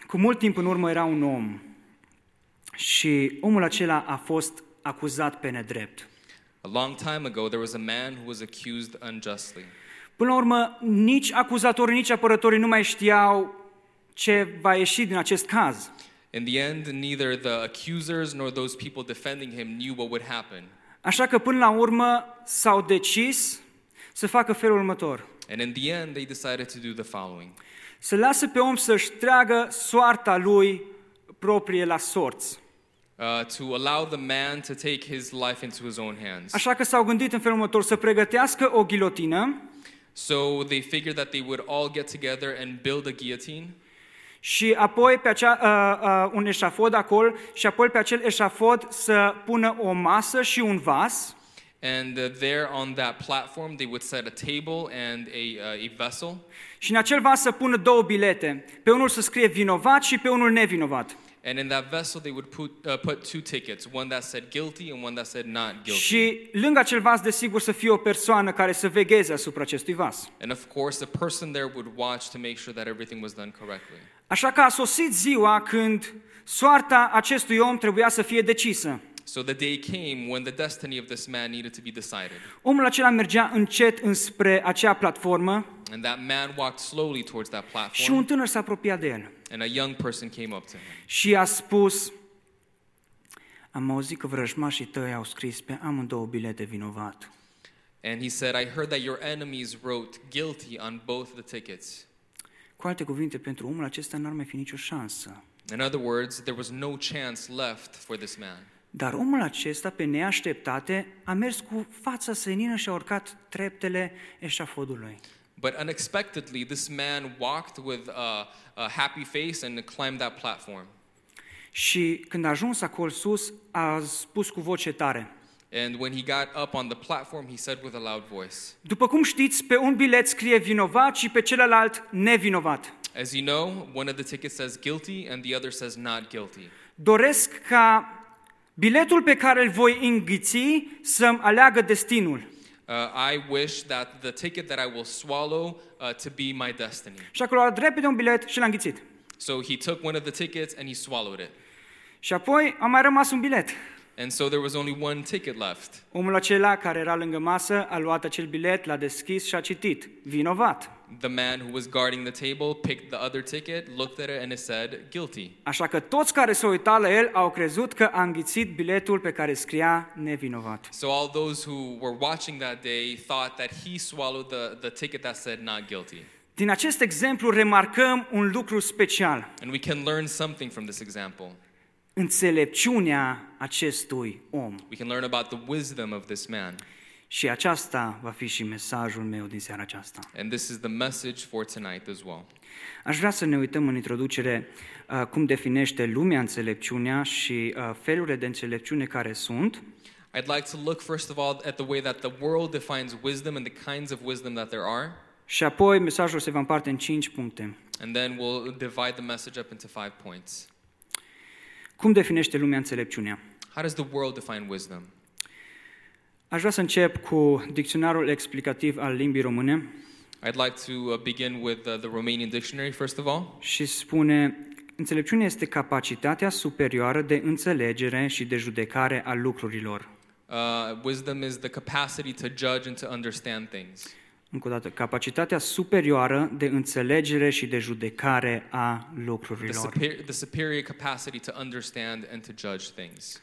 Cu mult timp în urmă era un om și omul acela a fost acuzat pe nedrept. A long time ago, there was a man who was accused unjustly. Până la urmă, nici acuzatorii, nici apărătorii nu mai știau ce va ieși din acest caz. In the end, neither the accusers nor those people defending him knew what would happen. Așa că până la urmă s-au decis să facă felul următor. And in the end, they decided to do the following. Să lasă pe om să-și tragă soarta lui proprie la sorți. To allow the man to take his life into his own hands. Așa că s-au gândit în felul următor, să pregătească o ghilotină. So they figured that they would all get together and build a guillotine. Și apoi pe un eșafod acolo și apoi pe acel eșafod să pună o masă și un vas. And there on that platform they would set a table and a vessel. Și în acel vas să pună două bilete. Pe unul să scrie vinovat și pe unul nevinovat. And in that vessel they would put two tickets, one that said guilty and one that said not guilty. Și lângă acel vas, desigur, să fie o persoană care să vegheze asupra acestui vas. And of course a person there would watch to make sure that everything was done correctly. Așa că a sosit ziua când soarta acestui om trebuia să fie decisă. So the day came when the destiny of this man needed to be decided. Omul acela mergea încet înspre acea platformă. And that man walked slowly towards that Și platform. un tânăr s-a apropiat de el. And a young person came up to him. Și a spus: am auzit că vrăjmașii tăi au scris pe amândouă bilete vinovat. And he said, I heard that your enemies wrote guilty on both the tickets. Cu alte cuvinte, pentru omul acesta n-ar mai fi nicio șansă. In other words, there was no chance left for this man. Dar omul acesta, pe neașteptate, a mers cu fața senină și a urcat treptele eșafodului. But unexpectedly, this man walked with a happy face and climbed that platform. Și când a ajuns acolo sus, a spus cu voce tare: And when he got up on the platform, he said with a loud voice, după cum știți, pe un bilet scrie vinovat și pe celălalt nevinovat. as you know, one of the tickets says guilty and the other says not guilty. Doresc ca biletul pe care îl voi înghiți să-mi aleagă destinul. I wish that the ticket that I will swallow to be my destiny. Și acolo a luat repede un bilet și l-a înghițit. So he took one of the tickets and he swallowed it. Și apoi a mai rămas un bilet. And so there was only one ticket left. Omul acela care era lângă masă a luat acel bilet, l-a deschis și a citit: vinovat. The man who was guarding the table picked the other ticket, looked at it, and it said guilty. Așa că toți care s-au uitat la el au crezut că a înghițit biletul pe care scria nevinovat. So all those who were watching that day thought that he swallowed the ticket that said not guilty. Din acest exemplu remarcăm un lucru special: And we can learn something from this example. înțelepciunea acestui om. We can learn about the wisdom of this man. Și aceasta va fi și mesajul meu din seara aceasta. And this is the message for tonight as well. Aș vrea să ne uităm în introducere cum definește lumea înțelepciunea și felurile de înțelepciune care sunt. I'd like to look first of all at the way that the world defines wisdom and the kinds of wisdom that there are. Și apoi mesajul se va împarte în 5 puncte. And then we'll divide the message up into 5 points. Cum definește lumea înțelepciunea? How does the world define wisdom? Aș vrea să încep cu dicționarul explicativ al limbii române. I'd like to begin with the Romanian dictionary first of all. Și spune: înțelepciunea este capacitatea superioară de înțelegere și de judecare a lucrurilor. Wisdom is the capacity to judge and to understand things. Încă o dată, capacitatea superioară de înțelegere și de judecare a lucrurilor. The superior capacity to understand and to judge things.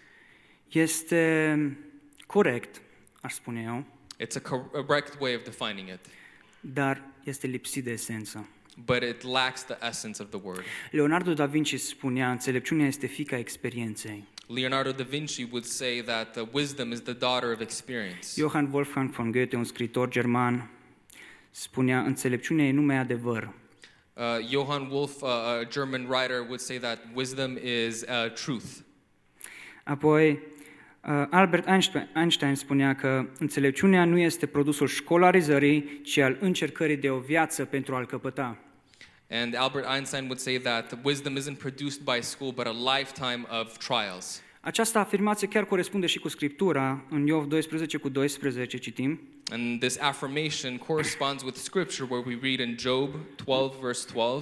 Este corect, aș spune eu, It's a correct way of defining it, dar este lipsit de esență. but it lacks the essence of the word. Leonardo da Vinci spunea: înțelepciunea este fiica experienței. Leonardo da Vinci would say that wisdom is the daughter of experience. Johann Wolfgang von Goethe, un scriitor german, spunea: înțelepciunea e numai adevăr. Johann Wolf, a German writer, would say that wisdom is truth. Apoi, Albert Einstein spunea că înțelepciunea nu este produsul școlarizării, ci al încercării de o viață pentru a-l căpăta. And Albert Einstein would say that wisdom isn't produced by school, but a lifetime of trials. Această afirmație chiar corespunde și cu Scriptura. În Iov 12:12 citim: And this affirmation corresponds with Scripture, where we read in Job 12, verse 12.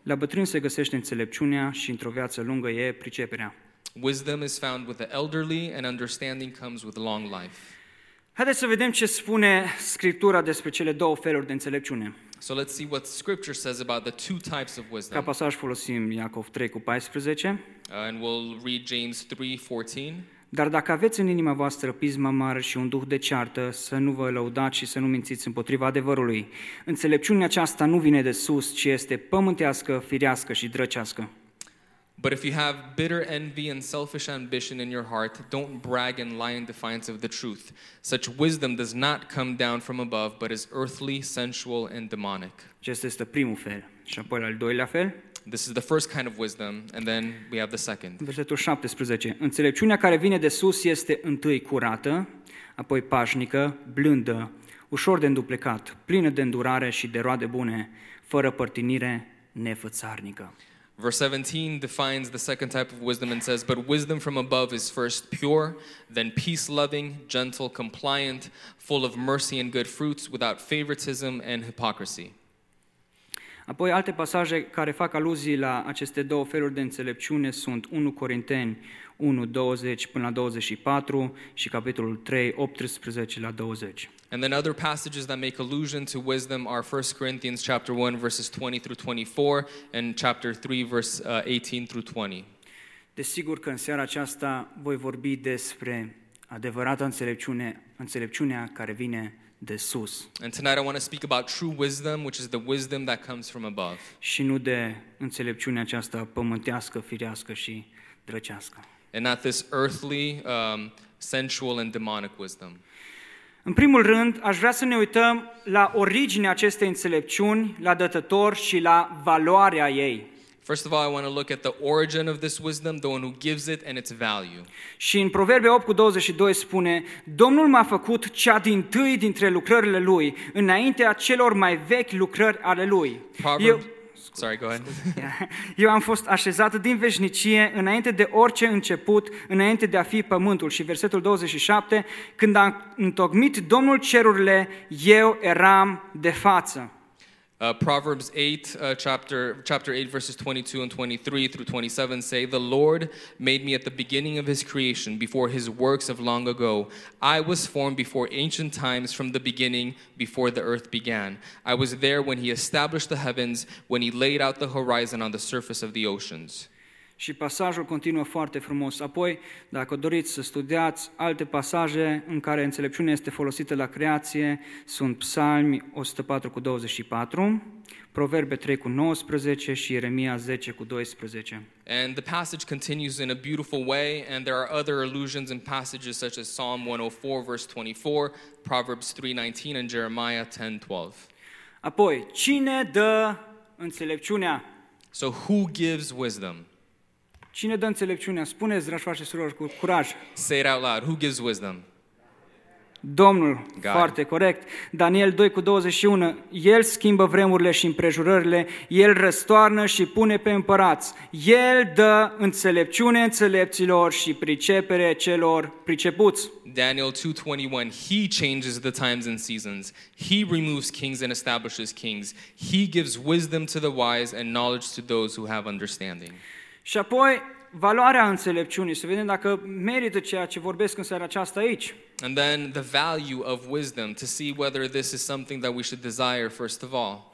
La bătrâni se găsește înțelepciunea și într-o viață lungă e priceperea. Wisdom is found with the elderly, and understanding comes with long life. Haideți să vedem ce spune Scriptura despre cele două feluri de înțelepciune. So let's see what Scripture says about the two types of Ca wisdom. pasaj folosim Iacov 3:14. And we'll read James 3:14. Dar dacă aveți în inima voastră pisma mare și un duh de ceartă, să nu vă lăudați și să nu mințiți împotriva adevărului. Înțelepciunea aceasta nu vine de sus, ci este pământească, firească și drăcească. But if you have bitter envy and selfish ambition in your heart, don't brag and lie in defiance of the truth. Such wisdom does not come down from above, but is earthly, sensual, and demonic. Acesta este primul fel. Și apoi al doilea fel, This is the first kind of wisdom, and then we have the second. versetul 17. Înțelepciunea care vine de sus este întâi curată, apoi pașnică, blândă, ușor de înduplecat, plină de îndurare și de roade bune, fără părtinire, nefățarnică. Verse 17 defines the second type of wisdom and says, "But wisdom from above is first pure, then peace-loving, gentle, compliant, full of mercy and good fruits, without favoritism and hypocrisy." Apoi alte pasaje care fac aluzii la aceste două feluri de înțelepciune sunt 1 Corinteni 1:20 până la 24 și capitolul 3, 18 la 20. And then other passages that make allusion to wisdom are 1 Corinthians chapter 1 verses 20 through 24 and chapter 3 verse 18 through 20. Desigur că în seara aceasta voi vorbi despre adevărata înțelepciune, înțelepciunea care vine de sus And tonight I want to speak about true wisdom, which is the wisdom that comes from above, și nu de înțelepciunea aceasta pământească, firească și drăcească. and not this earthly, sensual and demonic wisdom. În primul rând, aș vrea să ne uităm la originea acestei înțelepciuni, la dătător și la valoarea ei. First of all, I want to look at the origin of this wisdom, the one who gives it, and its value. Și în Proverbe 8:22 spune: Domnul m-a făcut cea dintâi dintre lucrările Lui, înaintea celor mai vechi lucrări ale Lui. Sorry, go ahead. Eu am fost așezat din veșnicie, înainte de orice început, înainte de a fi pământul. Și versetul 27, când a întocmit Domnul cerurile, eu eram de față. Proverbs 8, chapter 8, verses 22 and 23 through 27 say, "The Lord made me at the beginning of His creation, before His works of long ago. I was formed before ancient times, from the beginning, before the earth began. I was there when He established the heavens, when He laid out the horizon on the surface of the oceans." Și pasajul continuă foarte frumos. Apoi, dacă doriți să studiați alte pasaje în care înțelepciunea este folosită la creație, sunt Psalmi 104:24, Proverbe 3:19 și Ieremia 10:12. And the passage continues in a beautiful way, and there are other allusions in passages such as Psalm 104, verse 24, Proverbs 3:19, and Jeremiah 10:12. Apoi, cine dă înțelepciunea? So who gives wisdom? Cine dă înțelepciunea? Spuneți, dragi frați și surori, cu curaj. Say it out loud. Who gives wisdom? Domnul, God. foarte corect. Daniel 2:21, El schimbă vremurile și împrejurările, El răstoarnă și pune pe împărați. El dă înțelepciune înțelepților și pricepere celor pricepuți. Daniel 2:21, He changes the times and seasons. He removes kings and establishes kings. He gives wisdom to the wise and knowledge to those who have understanding. Și apoi, valoarea înțelepciunii, să vedem dacă merită ceea ce vorbesc în seara aceasta aici. And then the value of wisdom, to see whether this is something that we should desire first of all.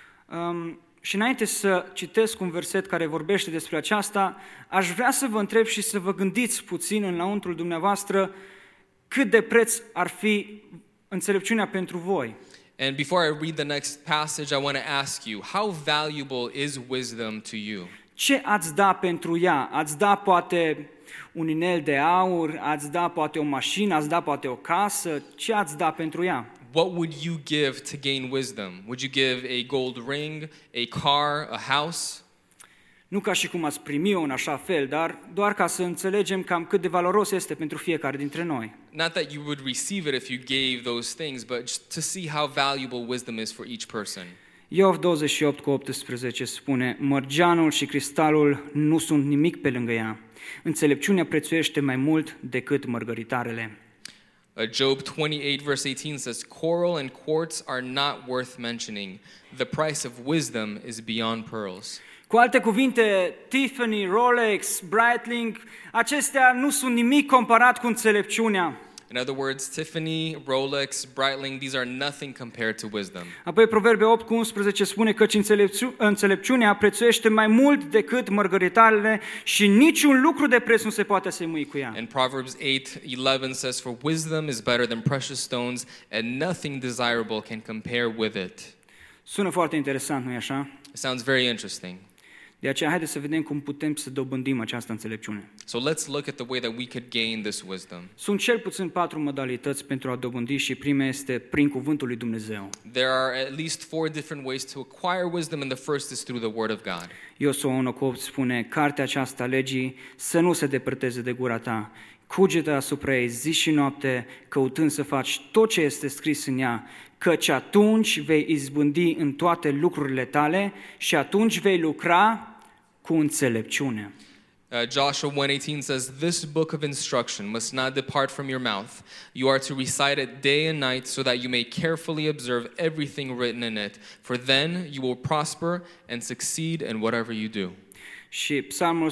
Și înainte să citesc un verset care vorbește despre aceasta, aș vrea să vă întreb și să vă gândiți puțin în lăuntrul dumneavoastră cât de preț ar fi înțelepciunea pentru voi. And before I read the next passage, I want to ask you, how valuable is wisdom to you? Ce ați da pentru ea? Ați da poate un inel de aur, ați da poate o mașină, ați da poate o casă? Ce ați da pentru ea? What would you give to gain wisdom? Would you give a gold ring, a car, a house? Nu ca și cum ați primi-o în așa fel, dar doar ca să înțelegem cam cât de valoros este pentru fiecare dintre noi. Not that you would receive it if you gave those things, but just to see how valuable wisdom is for each person. Iov 28:18 spune: Mărgeanul și cristalul nu sunt nimic pe lângă ea. Înțelepciunea prețuiește mai mult decât mărgăritarele. Job 28 verse 18 says, "Coral and quartz are not worth mentioning. The price of wisdom is beyond pearls." Cu alte cuvinte, Tiffany, Rolex, Breitling, acestea nu sunt nimic comparat cu înțelepciunea. In other words, Tiffany, Rolex, Breitling, these are nothing compared to wisdom. Apoi Proverbe 8:11 spune că înțelepciunea prețuiește mai mult decât mărgăritarele și niciun lucru de preț nu se poate asemui cu ea. And Proverbs 8:11 says, "For wisdom is better than precious stones, and nothing desirable can compare with it." Sună foarte interesant, nu-i așa? It sounds very interesting. De aceea, haideți să vedem cum putem să dobândim această înțelepciune. So let's look at the way that we could gain this wisdom. Sunt cel puțin 4 modalități pentru a dobândi și prima este prin cuvântul lui Dumnezeu. There are at least 4 different ways to acquire wisdom, and the first is through the Word of God. Iosua 1:8 spune, cartea aceasta legii să nu se depărteze de gura ta, cugetă asupra ei zi și noapte, căutând să faci tot ce este scris în ea, căci atunci vei izbândi în toate lucrurile tale și atunci vei lucra cu înțelepciune. Joshua 1:18 says, "This book of instruction must not depart from your mouth. You are to recite it day and night so that you may carefully observe everything written in it. For then you will prosper and succeed in whatever you do." Și Psalmul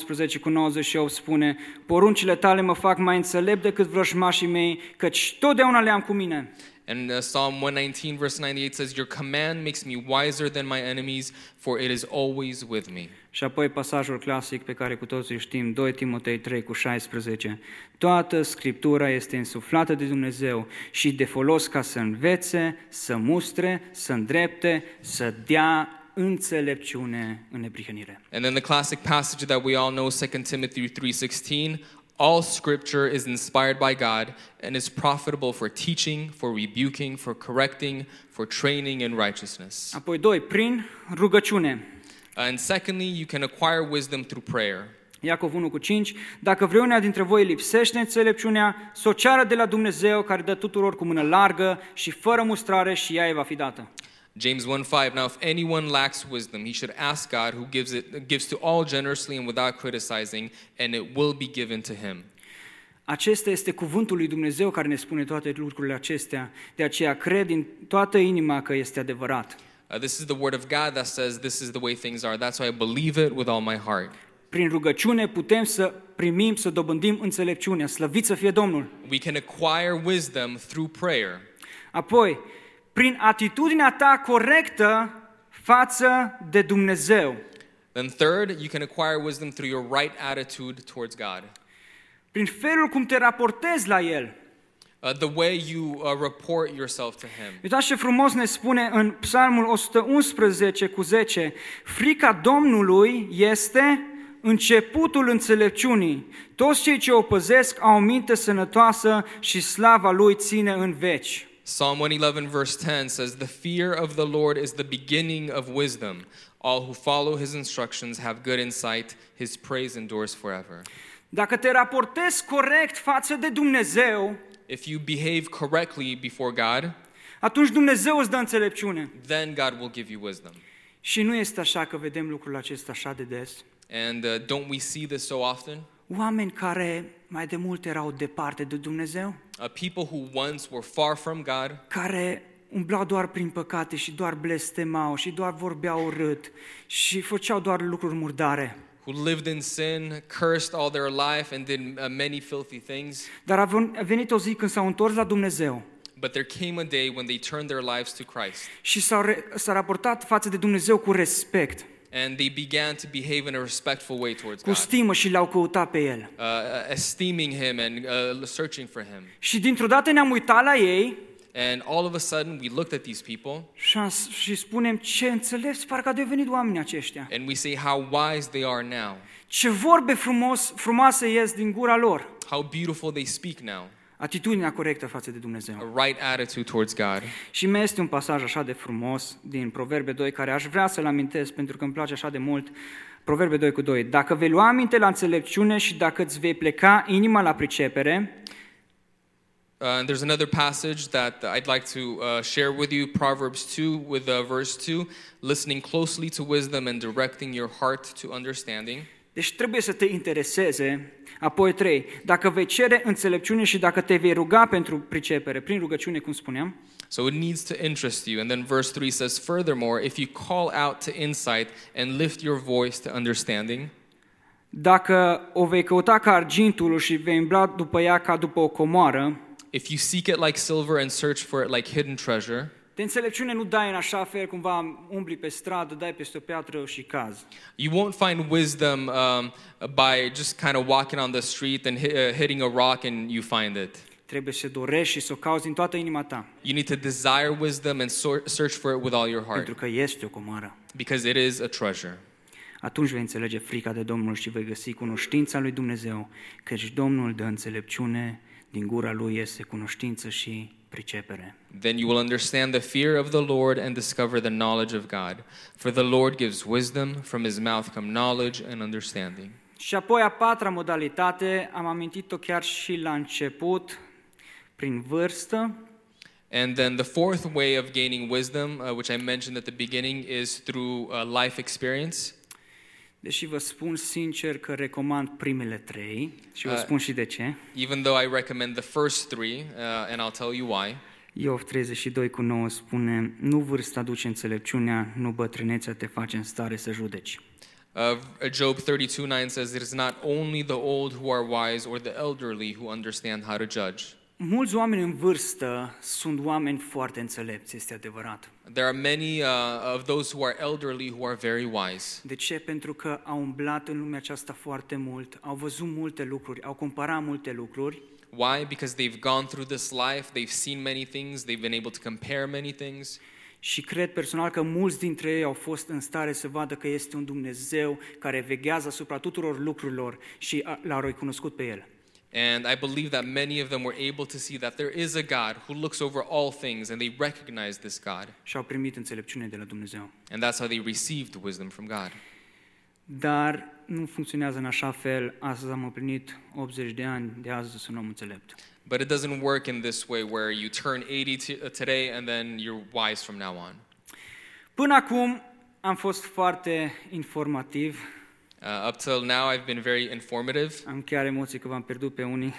119:98 spune, poruncile tale mă fac mai înțelept decât vrăjmașii mei, căci totdeauna le am cu mine. And Psalm 119 verse 98 says, "Your command makes me wiser than my enemies, for it is always with me." Și apoi pasajul clasic pe care cu toții știm, 2 Timotei 3:16. Toată Scriptura este însuflată de Dumnezeu și de folos ca să învețe, să mustre, să îndrepte, să dea înțelepciune în neprihănire. And then the classic passage that we all know, 2 Timothy 3:16, "All scripture is inspired by God and is profitable for teaching, for rebuking, for correcting, for training in righteousness." Apoi 2, prin rugăciune. And secondly, you can acquire wisdom through prayer. Iacov 1:5, dacă vreunea dintre voi lipsește înțelepciunea, să o ceară de la Dumnezeu, care dă tuturor cu mână largă și fără mustrare și ea îi va fi dată. James 1:5, "Now if anyone lacks wisdom, he should ask God, who gives to all generously and without criticizing, and it will be given to him." Acesta este cuvântul lui Dumnezeu care ne spune toate lucrurile acestea, de aceea cred din toată inima că este adevărat. This is the word of God that says this is the way things are. That's why I believe it with all my heart. Prin rugăciune putem să primim, să dobândim înțelepciunea. Slăvit să fie Domnul! We can acquire wisdom through prayer. Apoi, prin atitudinea ta corectă față de Dumnezeu. Then third, you can acquire wisdom through your right attitude towards God. Prin felul cum te raportezi la El. The way you report yourself to Him. Uitați ce frumos ne spune în Psalmul 111:10, frica Domnului este începutul înțelepciunii. Toți cei ce o păzesc au o minte sănătoasă și slava Lui ține în veci. Psalm 111 verse 10 says, "The fear of the Lord is the beginning of wisdom. All who follow His instructions have good insight. His praise endures forever." Dacă te raportezi corect față de Dumnezeu, if you behave correctly before God, atunci Dumnezeu îți dă înțelepciune. then God will give you wisdom. Și nu este așa că vedem lucrul acesta așa de des. And don't we see this so often? Oameni care mai de mult erau departe de Dumnezeu, People who once were far from God, care umblau doar prin păcate și doar blestemau și doar vorbeau urât și făceau doar lucruri murdare. who lived in sin, cursed all their life, and did many filthy things. Dar a venit o zi când s-au întors la Dumnezeu. But there came a day when they turned their lives to Christ. Și s-a raportat față de Dumnezeu cu respect, And they began to behave in a respectful way towards cu God, stimă și l-au căutat pe El. esteeming Him and searching for Him. Și dintr-o dată ne-am uitat la ei And all of a sudden, we looked at these people și spunem ce înțelepți parcă au devenit oamenii aceștia. and we say how wise they are now, Ce vorbe frumoase ies din gura lor. how beautiful they speak now. Atitudinea corectă față de Dumnezeu. A right attitude towards God. Și mai este un pasaj așa de frumos din Proverbe 2 care aș vrea să-l amintesc pentru că îmi place așa de mult. Proverbe 2:2. Dacă vei lua aminte la înțelepciune și dacă îți vei pleca inima la pricepere. And there's another passage that I'd like to share with you, Proverbs 2 with verse 2, listening closely to wisdom and directing your heart to understanding. Deci trebuie să te intereseze. Apoi 3. Dacă vei cere înțelepciune și dacă te vei ruga pentru pricepere, prin rugăciune, cum spuneam, So it needs to interest you. And then verse 3 says, furthermore, if you call out to insight and lift your voice to understanding, dacă o vei căuta ca argintul și vei umbla după ea ca după o comoară, if you seek it like silver and search for it like hidden treasure, de înțelepciune nu dai în așa fel, cumva umbli pe stradă, dai peste o piatră și cazi. you won't find wisdom by just kind of walking on the street and hitting a rock and you find it. Trebuie să dorești și să o cauți din toată inima ta, You need to desire wisdom and search for it with all your heart, pentru că este o comoară. because it is a treasure. Atunci vei înțelege frica de Domnul și vei găsi cunoștința lui Dumnezeu, căci Domnul dă înțelepciune, din gura lui este cunoștință și pricepere. Then you will understand the fear of the Lord and discover the knowledge of God. For the Lord gives wisdom, from his mouth come knowledge and understanding. Și apoi a patra modalitate, am amintit-o chiar și la început, prin vârstă. And then the fourth way of gaining wisdom, which I mentioned at the beginning, is through life experience. Deși vă spun sincer că recomand primele 3 și vă spun și de ce. Even though I recommend the first three, and I'll tell you why. Iov 32:9 spune, nu vârsta duce înțelepciunea, nu bătrânețea te face în stare să judeci. Job 32:9 says, it is not only the old who are wise or the elderly who understand how to judge. Mulți oameni în vârstă sunt oameni foarte înțelepți, este adevărat. There are many of those who are elderly who are very wise. De ce? Pentru că au umblat în lumea aceasta foarte mult, au văzut multe lucruri, au comparat multe lucruri. Why? Because they've gone through this life, they've seen many things, they've been able to compare many things. Și cred personal că mulți dintre ei au fost în stare să vadă că este un Dumnezeu care veghează asupra tuturor lucrurilor și l-au recunoscut pe El. And I believe that many of them were able to see that there is a God who looks over all things, and they recognize this God. Și au primit înțelepciune de la Dumnezeu. And that's how they received wisdom from God. Dar nu funcționează în așa fel. Astăzi am împlinit 80 de ani, de azi sunt un om înțelept. But it doesn't work in this way where you turn 80 today and then you're wise from now on. Până acum am fost foarte informativ. Up till now, I've been very informative. Am chiar emoții că v-am pierdut pe unii.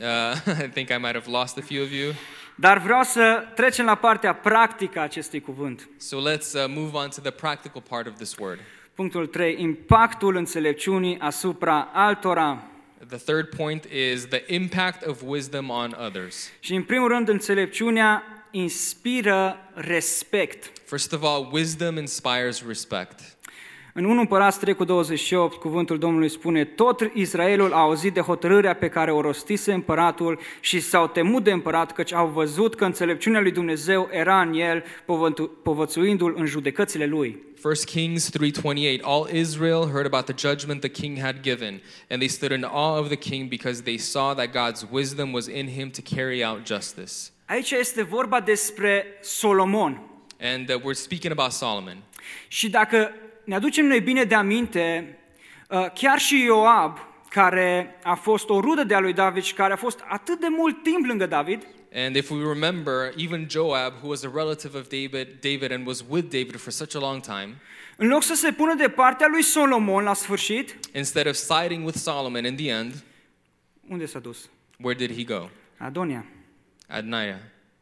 I think I might have lost a few of you. Dar vreau să trecem la partea practică a acestui cuvânt. So let's move on to the practical part of this word. Punctul 3. Impactul înțelepciunii asupra altora. The third point is the impact of wisdom on others. Și în primul rând, înțelepciunea inspiră respect. First of all, wisdom inspires respect. În 1 Împărați 3:28, cuvântul Domnului spune, tot Israelul a auzit de hotărârea pe care o rostise împăratul și s-au temut de împărat, căci au văzut că înțelepciunea lui Dumnezeu era în el, povățuindu-l în judecățile lui. 1 Kings 3:28, all Israel heard about the judgment the king had given, and they stood in awe of the king because they saw that God's wisdom was in him to carry out justice. Aici este vorba despre Solomon. And we're speaking about Solomon. Și dacă ne aducem noi bine de aminte, chiar și Ioab, care a fost o rudă de-a lui David și care a fost atât de mult timp lângă David, And if we remember, even Joab, who was a relative of David and was with David for such a long time, în loc să se pună de partea lui Solomon la sfârșit, instead of siding with Solomon in the end, unde s-a dus? where did he go? Adonia, Adoniah,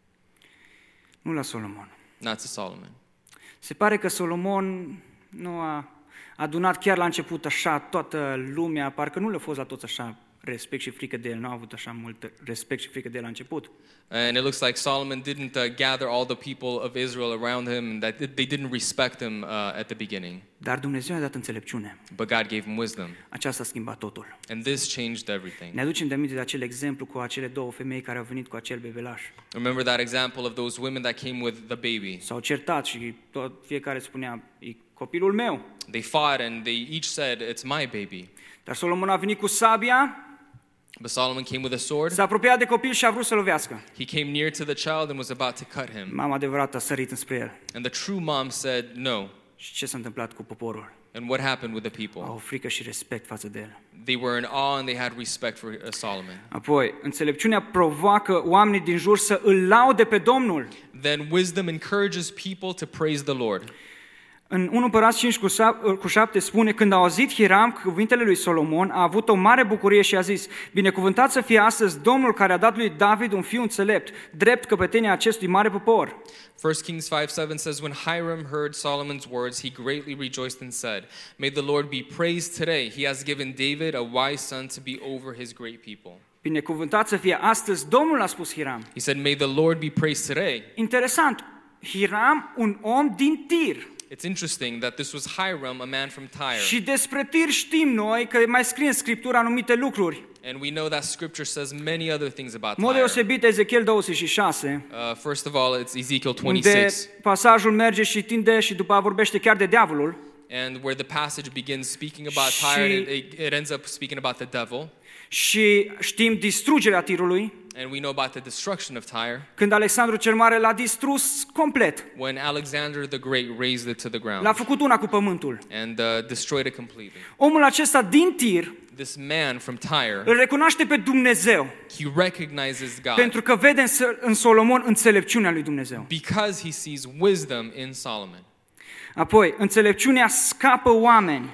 nu la Solomon. not to Solomon. Se pare că Solomon nu a adunat chiar la început așa toată lumea, parcă nu le-a fost la toți așa respect și frică de el, nu a avut așa mult respect și frică de el la început. And it looks like Solomon didn't gather all the people of Israel around him, and that they didn't respect him at the beginning. Dar Dumnezeu i-a dat înțelepciune. But God gave him wisdom. Aceasta a schimbat totul. And this changed everything. Ne aducem de aminte de acel exemplu cu acele două femei care au venit cu acel bebelaș. Remember that example of those women that came with the baby. S-au certat și fiecare spunea, e copilul meu. They fought and they each said, it's my baby. Dar Solomon a venit cu sabia, But Solomon came with a sword. s-a apropiat de copil și a vrut să lovească. He came near to the child and was about to cut him. Mama adevărată a sărit înspre el. And the true mom said, no. Și ce s-a întâmplat cu poporul? And what happened with the people? Au frică și respect față de el. They were in awe and they had respect for Solomon. Apoi, înțelepciunea provoacă oamenii din jur să îl laude pe Domnul. Then wisdom encourages people to praise the Lord. În 1 Împărați 5:7 spune, când a auzit Hiram cuvintele lui Solomon, a avut o mare bucurie și a zis, binecuvântat să fie astăzi Domnul care a dat lui David un fiu înțelept, drept căpetenia acestui mare popor. 1 Kings 5:7 says, when Hiram heard Solomon's words, he greatly rejoiced and said, may the Lord be praised today. He has given David a wise son to be over his great people. Binecuvântat să fie astăzi Domnul, a spus Hiram. He said, may the Lord be praised today. Interesant, Hiram, un om din Tir. It's interesting that this was Hiram, a man from Tyre. Și despre Tir știm noi că mai scrie în Scriptură anumite lucruri. And we know that scripture says many other things about În mod Tyre. deosebit Ezechiel 26, First of all, it's Ezekiel unde 26. pasajul merge și tinde și după vorbește chiar de diavolul. And where the passage begins speaking about Și- Tyre, and it ends up speaking about the devil. Și știm distrugerea Tirului, And we know about the destruction of Tyre, când Alexandru cel Mare l-a distrus complet. when Alexander the Great raised it to the L-a ground făcut una cu pământul. and destroyed it completely. Omul acesta din Tir This man from Tyre, îl recunoaște pe Dumnezeu, he recognizes God pentru că vede în Solomon înțelepciunea lui Dumnezeu. because he sees wisdom in Solomon. Apoi, înțelepciunea scapă oameni.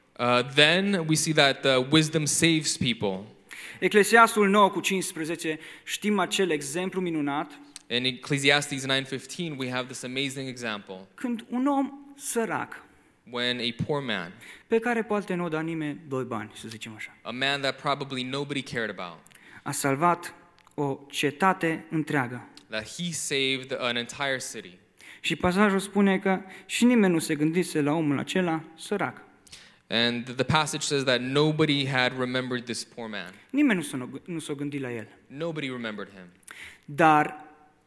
Then we see that wisdom saves people. Eclesiastul 9:15, știm acel exemplu minunat, In Ecclesiastes 9:15, we have this amazing example când un om sărac, when a poor man, pe care poate nu o da nimeni 2 bani, să zicem așa, a man that probably nobody cared about, a salvat o cetate întreagă. that he saved an entire city. Și pasajul spune că și nimeni nu se gândise la omul acela sărac. And the passage says that nobody had remembered this poor man. Nimeni nu s-a gândit la el. Nobody remembered him, Dar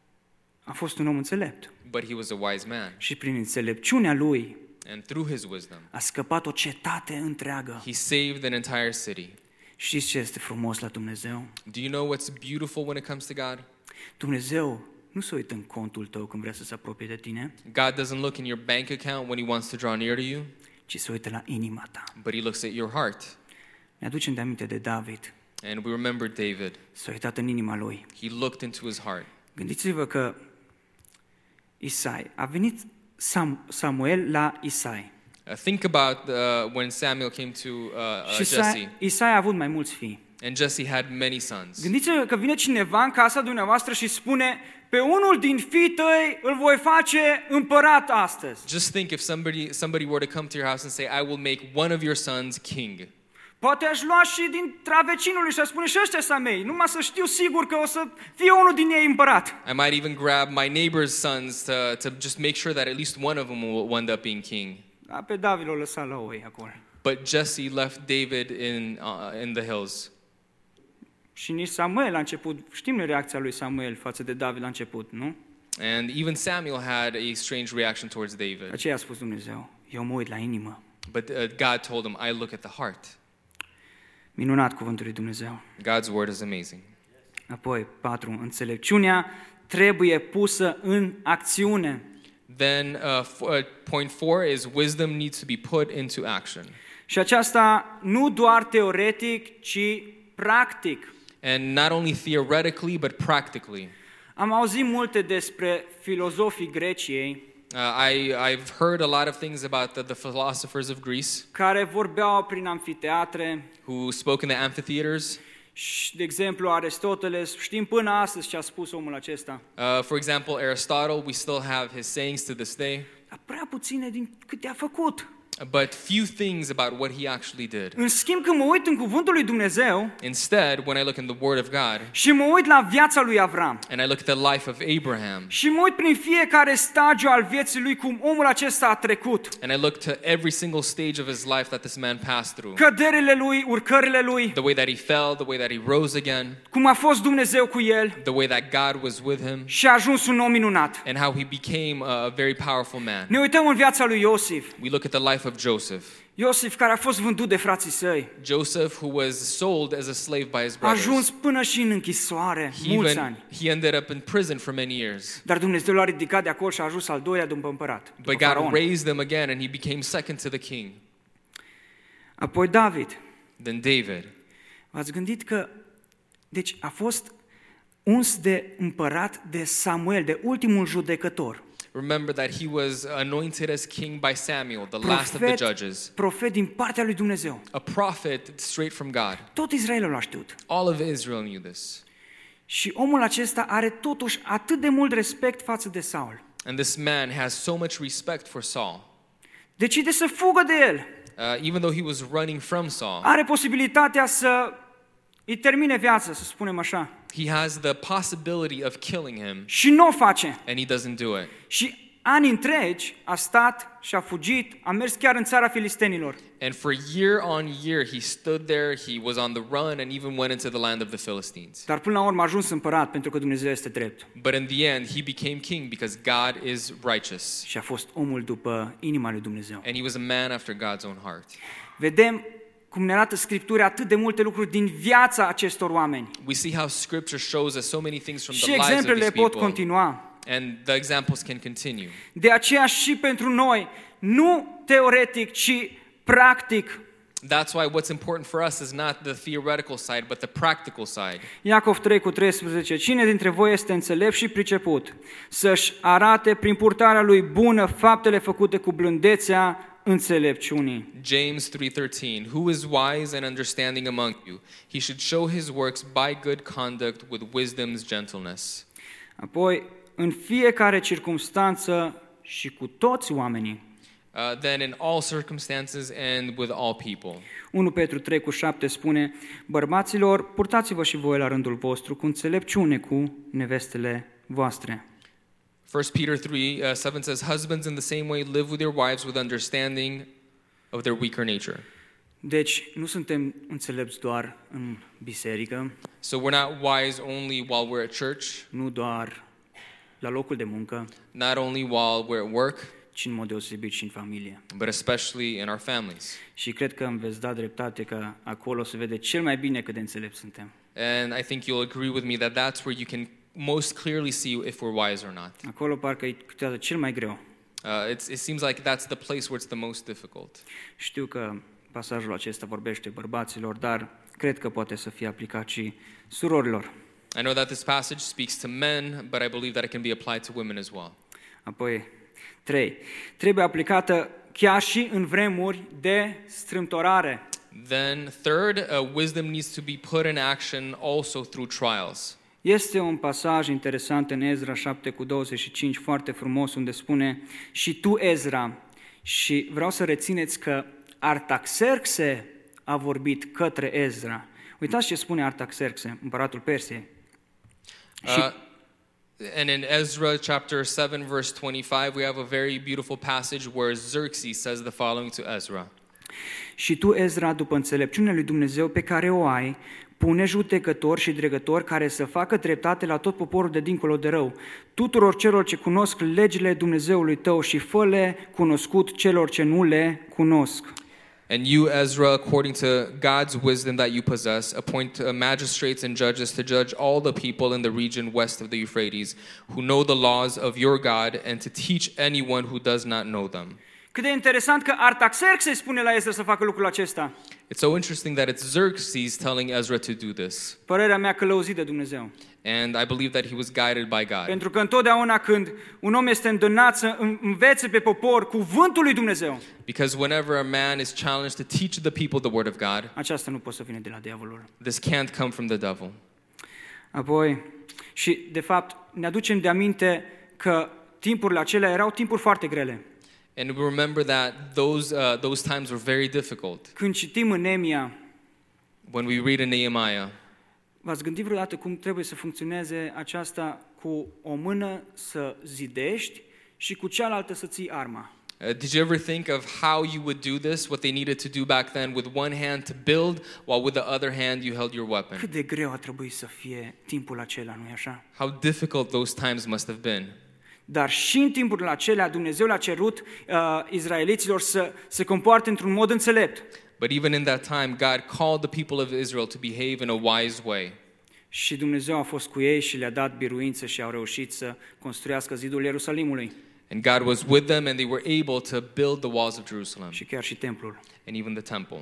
a fost un om înțelept. but he was a wise man. Și prin înțelepciunea lui And through his wisdom, a scăpat o cetate întreagă. he saved an entire city. Știți ce este frumos la Dumnezeu? Do you know what's beautiful when it comes to God? Dumnezeu nu se uită în contul tău când vrea să se apropie de tine, God doesn't look in your bank account when he wants to draw near to you, ci se uită la inima ta. but he looks at your heart. Ne aducem de aminte de David. And we remember David. S-a uitat în inima lui. He looked into his heart. Gândiți-vă că Isai, a venit Samuel la Isai. Think about when Samuel came to Și Jesse. Isai a avut mai mulți fii. And Jesse had many sons. Gândiți-vă că vine cineva în casa dumneavoastră și spune, pe unul din fii tăi îl voi face împărat astăzi. Just think if somebody were to come to your house and say, I will make one of your sons king. Poate aș lua și dintre vecinului și aș spune și ăștia să mei, numai să știu sigur că o să fie unul din ei împărat. I might even grab my neighbor's sons to just make sure that at least one of them will end up being king. Da, pe David l-a lăsat la oi acolo. But Jesse left David in the hills. Și nici Samuel la început, știm noi reacția lui Samuel față de David la început, nu? And even Samuel had a strange reaction towards David. Aceea a spus Dumnezeu, eu mă uit la inimă. But God told him, I look at the heart. Minunat cuvântul lui Dumnezeu. God's word is amazing. Apoi, 4. Înțelepciunea trebuie pusă în acțiune. Then point 4 is wisdom needs to be put into action. Și aceasta nu doar teoretic, ci practic. And not only theoretically, but practically. Am auzit multe despre filozofii Greciei I've heard a lot of things about the philosophers of Greece care vorbeau prin amfiteatre. who spoke in the amphitheaters. Și, de exemplu, Aristoteles, știm până astăzi ce a spus omul acesta. For example, Aristotle, we still have his sayings to this day, Dar prea puține din câte a făcut. but few things about what he actually did. În schimb, când mă uit în cuvântul lui Dumnezeu Instead, when I look in the Word of God și mă uit la viața lui Avram and I look at the life of Abraham și mă uit prin fiecare stagiu al vieții lui cum omul acesta a trecut, and I look to every single stage of his life that this man passed through, căderile lui, urcările lui, the way that he fell, the way that he rose again, cum a fost Dumnezeu cu el the way that God was with him, și a ajuns un om minunat. and how he became a very powerful man. Ne uităm în viața lui Iosif. We look at the life of Joseph. Iosif care a fost vândut de frații săi, Joseph, who was sold as a slave by his a brothers. ajuns până și în închisoare, mulți ani. He ended up in prison for many years. Dar Dumnezeu l-a ridicat de acolo și a ajuns al doilea după împărat, But după God faraon. raised him again and he became second to the king. Apoi David. Then David. V-ați gândit că, deci a fost uns de împărat de Samuel, de ultimul judecător. Remember that he was anointed as king by Samuel, the last of the judges. Profet din partea lui Dumnezeu. A prophet straight from God. Tot Israelul l-a știut. All of Israel knew this. Și omul acesta are totuși atât de mult respect față de Saul. And this man has so much respect for Saul. Decide să fugă de el. Even though he was running from Saul. Are posibilitatea să îi termine viața, să spunem așa. He has the possibility of killing him. Și nu o face. And he doesn't do it. Și ani întregi a stat și a fugit, a mers chiar în țara filistenilor. And for year on year he stood there, he was on the run and even went into the land of the Philistines. Dar până la urmă a ajuns împărat pentru că Dumnezeu este drept. But in the end he became king because God is righteous. Și a fost omul după inima lui Dumnezeu. And he was a man after God's own heart. Vedem cum ne arată Scriptura atât de multe lucruri din viața acestor oameni. We see how scripture shows us so many things from the Și lives of exemplele these pot people. continua. And the examples can continue. De aceea și pentru noi, nu teoretic, ci practic. That's why what's important for us is not the theoretical side, but the practical side. Iacov 3:13. Cine dintre voi este înțelept și priceput să-și arate prin purtarea lui bună faptele făcute cu blândețea înțelepciunii? James 3:13. Who is wise and understanding among you? He should show his works by good conduct with wisdom's gentleness. Apoi, în fiecare circumstanță și cu toți oamenii. Then in all circumstances and with all people. 1 Petru 3:7 spune: bărbaților, purtați-vă și voi la rândul vostru cu înțelepciune cu nevestele voastre. 1 Peter 3:7 says, husbands in the same way live with your wives with understanding of their weaker nature. Deci, nu suntem înțelepți doar în biserică, So we're not wise only while we're at church, nu doar la locul de muncă, not only while we're at work, ci în mod deosebit și în familie. but especially in our families. Și cred că îmi veți da dreptate că acolo se vede cel mai bine cât de înțelepți suntem. And I think you'll agree with me that that's where you can most clearly see if we're wise or not. Acolo parcă e câteodată cel mai greu. It seems like that's the place where it's the most difficult. Știu că pasajul acesta vorbește bărbaților, dar cred că poate să fie aplicat și surorilor. I know that this passage speaks to men, but I believe that it can be applied to women as well. Apoi, 3. Trebuie aplicată chiar și în vremuri de strâmtorare. Then third, wisdom needs to be put in action also through trials. Este un pasaj interesant în Ezra 7:25, foarte frumos, unde spune: și tu, Ezra, și vreau să rețineți că Artaxerxe a vorbit către Ezra. Uitați ce spune Artaxerxe, împăratul Persiei. And in Ezra chapter 7 verse 25, we have a very beautiful passage where Xerxes says the following to Ezra. Și tu, Ezra, după înțelepciunea lui Dumnezeu pe care o ai, pune judecători și dregători care să facă dreptate la tot poporul de dincolo de rău, tuturor celor ce cunosc legile Dumnezeului tău și fă-le cunoscut celor ce nu le cunosc. And you, Ezra, according to God's wisdom that you possess, appoint magistrates and judges to judge all the people in the region west of the Euphrates, who know the laws of your God, and to teach anyone who does not know them. Cât de interesant că Artaxerxe spune la Ezra să facă lucrul acesta. It's so interesting that it's Xerxes telling Ezra to do this. Părerea mea călăuzit de Dumnezeu. And I believe that he was guided by God. Pentru că întotdeauna când un om este îndemnat să învețe pe popor cuvântul lui Dumnezeu, Because whenever a man is challenged to teach the people the word of God, aceasta nu poate să vină de la diavolul. this can't come from the devil. Apoi, și de fapt ne aducem de aminte că timpurile acelea erau timpuri foarte grele. And we remember that those times were very difficult. Când citim în Neemia, When we read in Nehemiah, v-ați gândit vreodată cum trebuie să funcționeze aceasta cu o mână să zidești și cu cealaltă să ții arma? did you ever think of how you would do this, what they needed to do back then, with one hand to build, while with the other hand you held your weapon? Cât de greu a trebuit să fie timpul acela, nu-i așa? How difficult those times must have been. Dar și în timpurile acelea Dumnezeu le-a cerut izraeliților să se comporte într-un mod înțelept. But even in that time, God called the people of Israel to behave in a wise way. Și Dumnezeu a fost cu ei și le-a dat biruință și au reușit să construiască zidul Ierusalimului. And God was with them, and they were able to build the walls of Jerusalem, Și chiar și templul. and even the temple.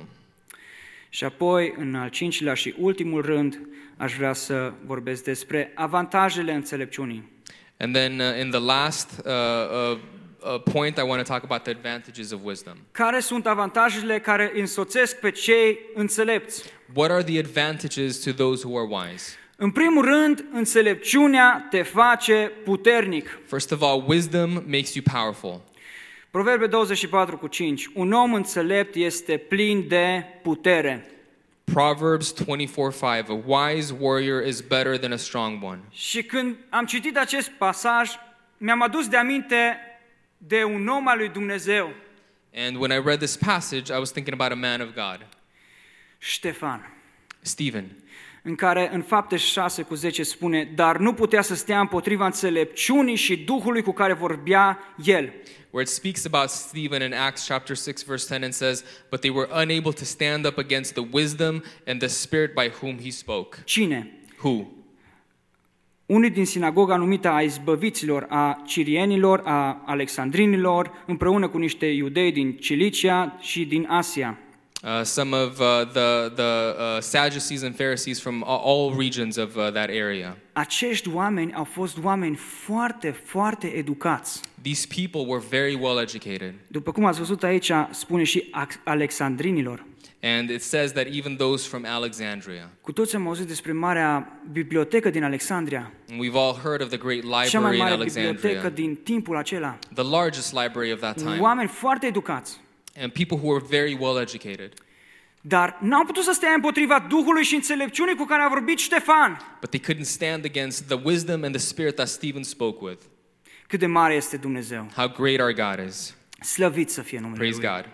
Și apoi, în al cincilea și ultimul rând, aș vrea să vorbesc despre avantajele înțelepciunii. And then in the last point, I want to talk about the advantages of wisdom. Care sunt avantajele care însoțesc pe cei înțelepți? What are the advantages to those who are wise? În primul rând, înțelepciunea te face puternic. First of all, wisdom makes you powerful. Proverbe 24:5. Un om înțelept este plin de putere. Proverbs 24:5. A wise warrior is better than a strong one. Și când am citit acest pasaj, mi-am adus de aminte de un om al lui Dumnezeu, And when I read this passage, I was thinking about a man of God, Ștefan, Stephen. în care în Fapte 6:10 spune: dar nu putea să stea împotriva înțelepciunii și Duhului cu care vorbea el. Where it speaks about Stephen in Acts chapter 6 verse 10 and says, but they were unable to stand up against the wisdom and the spirit by whom he spoke. Cine? Who? Unii din sinagoga numită a izbăviților, a cirienilor, a alexandrinilor, împreună cu niște iudei din Cilicia și din Asia. Some of the Sadducees and Pharisees from all regions of that area. Acești oameni au fost oameni foarte, foarte educați. These people were very well educated. După cum ați văzut aici, spune și alexandrinilor. And it says that even those from Alexandria. Cu toți am auzit despre marea bibliotecă din Alexandria. And we've all heard of the great Cea mai library in mare bibliotecă Alexandria. din timpul acela. The largest library of that time. Oameni foarte educați. And people who were very well educated. Dar n-au putut să stea împotriva Duhului și înțelepciunii cu care a vorbit Ștefan. But they couldn't stand against the wisdom and the spirit that Stephen spoke with. Cât de mare este Dumnezeu. How great our God is. Slăvit să fie numele Praise Lui. God.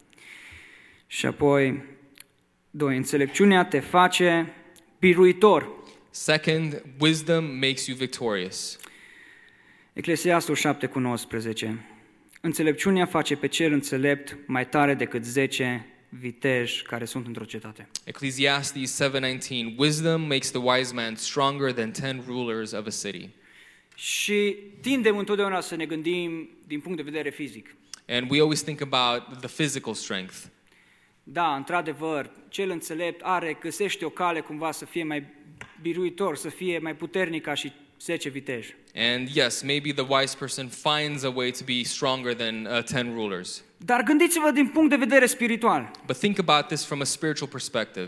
Și apoi, 2. Înțelepciunea te face biruitor. Second, wisdom makes you victorious. Eclesiastul 7:19. Înțelepciunea face pe cel înțelept mai tare decât 10 viteji care sunt într-o cetate. Ecclesiastes 7:19. Wisdom makes the wise man stronger than 10 rulers of a city. Și tindem întotdeauna să ne gândim din punct de vedere fizic. And we always think about the physical strength. Da, într-adevăr, cel înțelept găsește o cale cumva să fie mai biruitor, să fie mai puternic ca și 10 viteji. And yes, maybe the wise person finds a way to be stronger than 10 rulers. Dar gândiți-vă din punct de vedere spiritual. But think about this from a spiritual perspective.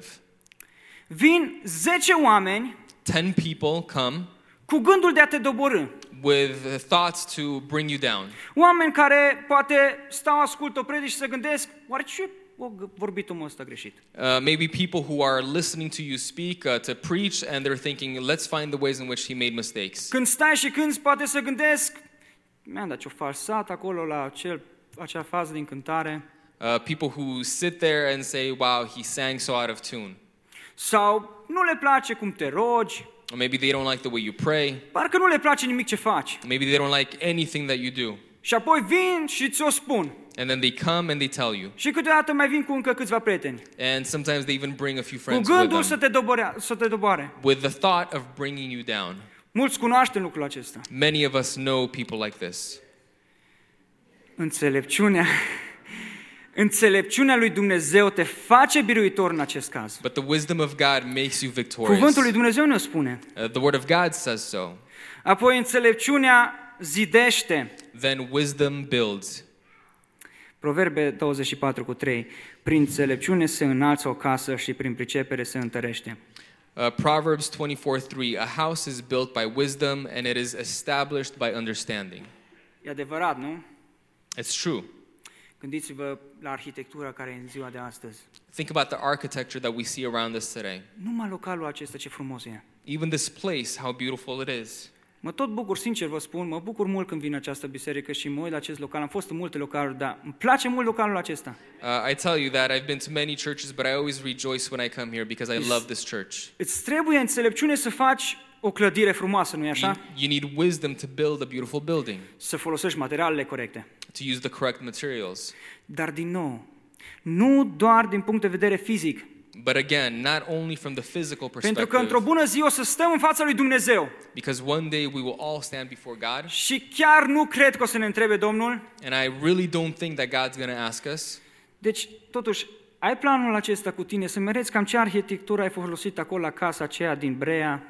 Vin 10 oameni 10 people come cu gândul de a te doborî. with thoughts to bring you down. Oameni care poate stau, ascultă o predică și se gândesc, oare ce a vorbit omul ăsta greșit? Maybe people who are listening to you speak to preach and they're thinking, let's find the ways in which he made mistakes. Când stai și cânti, poate să gândesc, mi-am dat ce-o falsat acolo la acea fază din cântare. People who sit there and say, wow, he sang so out of tune. Sau nu le place cum te rogi, Or maybe they don't like the way you pray. parcă nu le place nimic ce faci. Maybe they don't like anything that you do. Și apoi vin și ți-o spun. And then they come and they tell you. Și câteodată mai vin cu încă câțiva prieteni. And sometimes they even bring a few Cu friends with gândul them. să te doboare. With the thought of bringing you down. Mulți cunoaștem lucrul acesta. Many of us know people like this. Înțelepciunea lui Dumnezeu te face biruitor în acest caz. But the wisdom of God makes you victorious. Cuvântul lui Dumnezeu ne spune. The word of God says so. Apoi înțelepciunea zidește. Then wisdom builds. Proverbe 24:3. Prin înțelepciune se înalță o casă și prin pricepere se întărește. Proverbs 24:3. A house is built by wisdom and it is established by understanding. E adevărat, nu? It's true. Gândiți-vă la arhitectura care e în ziua de astăzi. Think about the architecture that we see around us today. Numai localul acesta ce frumos e. Even this place, how beautiful it is. Mă tot bucur, sincer vă spun, mă bucur mult când vin în această biserică și mă uit la acest local. Am fost în multe localuri, dar îmi place mult localul acesta. I tell you that I've been to many churches, but I always rejoice when I come here because I love this church. Îți trebuie înțelepciune să faci o clădire frumoasă, nu-i așa? You need wisdom to build a beautiful building, Să folosești materialele corecte. to use the correct materials. Dar din nou, nu doar din punct de vedere fizic. But again, not only from the physical Pentru perspective, că într-o bună zi o să stăm în fața lui Dumnezeu. because one day we will all stand before God, Și chiar nu cred că o să ne întrebe Domnul. and I really don't think that God's going to ask us. Deci, totuși, ai planul acesta cu tine să mergi cam ce arhitectură ai folosit acolo la casa aceea din Brea?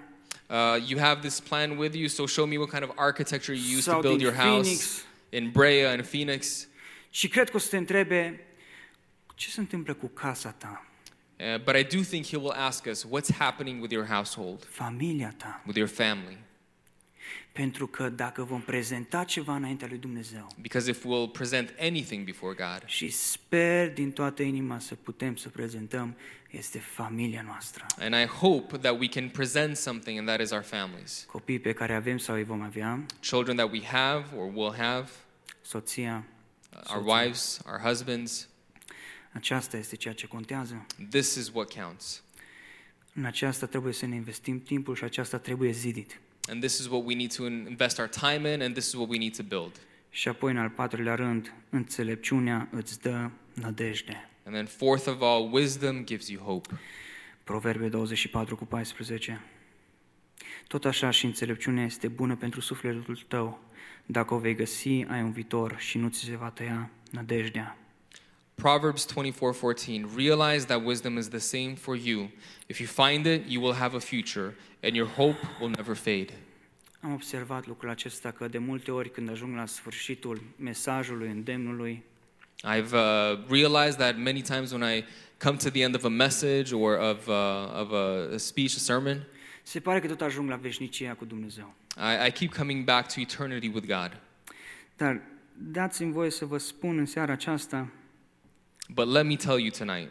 You have this plan with you, so show me what kind of architecture you used to Sau build din your house Phoenix. in Brea and Phoenix. Și cred că o să te întrebe, ce se întâmplă cu casa ta, But I do think he will ask us, what's happening with your household, familia ta? with your family? Pentru că dacă vom prezenta ceva înaintea lui Dumnezeu, Because if we'll present anything before God, și sper din toată inima să putem să prezentăm, este familia noastră. and I hope that we can present something, and that is our families. Copiii pe care avem sau îi vom avea, Children that we have or will have, soția, our wives, our husbands, aceasta este ceea ce contează. this is what counts. În aceasta trebuie să ne investim timpul și aceasta trebuie zidit. And this is what we need to invest our time in, and this is what we need to build. Și apoi, în al patrulea rând, înțelepciunea îți dă nădejde. And then fourth of all, wisdom gives you hope. Proverbe 24:14. Tot așa și înțelepciunea este bună pentru sufletul tău. Dacă o vei găsi, ai un viitor și nu ți se va tăia nădejdea. Proverbs 24:14, realize that wisdom is the same for you. If you find it, you will have a future, and your hope will never fade. Am observat lucrul acesta că de multe ori când ajung la sfârșitul mesajului, îndemnului, I've realized that many times when I come to the end of a message or of a speech, a sermon, se pare că tot ajung la veșnicia cu Dumnezeu. I keep coming back to eternity with God. Dar dați-mi voie să vă spun în seara aceasta But let me tell you tonight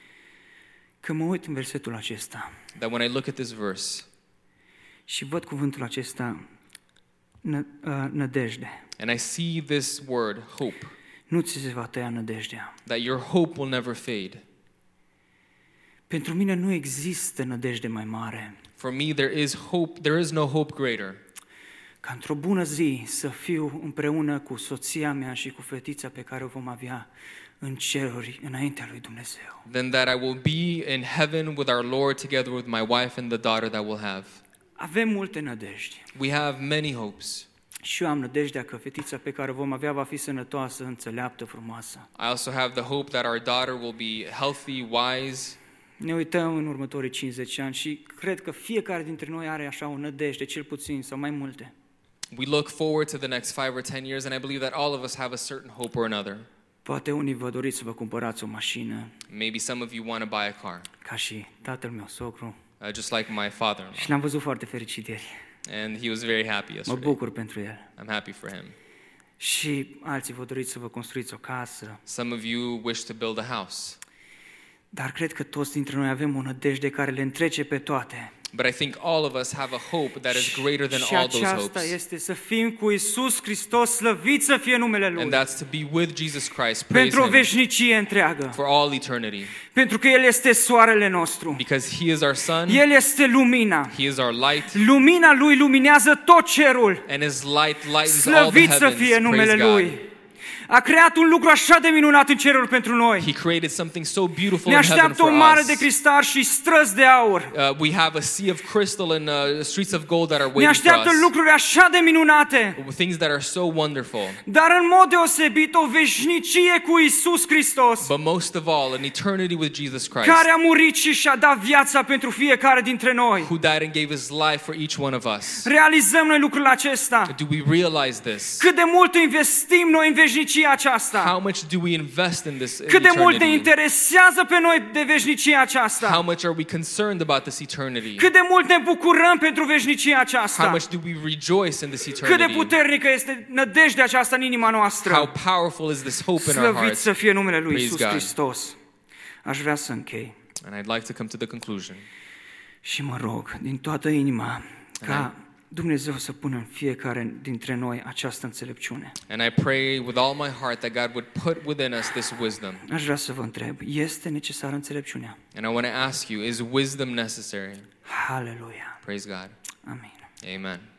că mă uit în versetul acesta that when I look at this verse și văd cuvântul acesta, nădejde. and I see this word, hope, Nu ți se va tăia nădejdea. that your hope will never fade. Pentru mine nu există nădejde mai mare For me, there is no hope greater ca într-o bună zi să fiu împreună cu soția mea și cu fetița pe care o vom avea în ceruri înaintea lui Dumnezeu. than that I will be in heaven with our Lord together with my wife and the daughter that we'll have. Avem multe nădejdi. We have many hopes. Și eu am nădejdea că fetița pe care o vom avea va fi sănătoasă, înțeleaptă, frumoasă. I also have the hope that our daughter will be healthy, wise. Ne uităm în următorii 50 ani și cred că fiecare dintre noi are așa o nădejde, cel puțin, sau mai multe. We look forward to the next 5 or 10 years, and I believe that all of us have a certain hope or another. Poate unii vă doriți să vă cumpărați o mașină, Maybe some of you want to buy a car, ca și tatăl meu, socru. just like my father-in-law. Și l-am văzut foarte fericit ieri. And he was very happy Mă yesterday. bucur pentru el. I'm happy for him. Și alții vă doriți să vă construiți o casă. Some of you wish to build a house. Dar cred că toți dintre noi avem o nădejde care le întrece pe toate. But I think all of us have a hope that is greater than Și all those aceasta hopes. este să fim cu Iisus Hristos, slăvit să fie numele Lui. And that's to be with Jesus Christ. Praise Pentru o him veșnicie întreagă. for all eternity. Pentru că El este soarele nostru. Because he is our sun, El este lumina. he is our light, Lumina Lui luminează tot cerul. and his light lightens all the Slăvit să fie heavens. numele Praise Lui. God. A creat un lucru așa de minunat în cerul pentru noi. He created something so beautiful Ne in heaven așteaptă for o mare us. de cristal și străzi de aur. We have a sea of crystal and streets of gold that are Ne waiting for așteaptă us. lucruri așa de minunate. Things that are so wonderful. Dar în mod deosebit o veșnicie cu Iisus Hristos, But most of all, an eternity with Jesus Christ, care a murit și și-a dat viața pentru fiecare dintre noi. who died and gave his life for each one of us. Realizăm noi lucrul acesta. Do we realize this? Cât de mult investim noi în veșnicia aceasta. How much do we invest in this Cât de mult ne eternity? interesează pe noi de veșnicia aceasta. How much are we concerned about this eternity? Cât de mult ne bucurăm pentru veșnicia How aceasta. much do we rejoice in this Cât de eternity? puternică este nădejdea aceasta în inima How noastră. powerful is this hope in our Slăvit hearts? să fie numele Lui Praise Iisus God. Hristos. Aș vrea să închei And I'd like to come to the conclusion. și mă rog din toată inima ca Dumnezeu să pună în fiecare dintre noi această înțelepciune. And I pray with all my heart that God would put within us this wisdom. Aș vrea să vă întreb, este necesară înțelepciunea? And I want to ask you, is wisdom necessary? Haleluia! Praise God. Amin. Amen.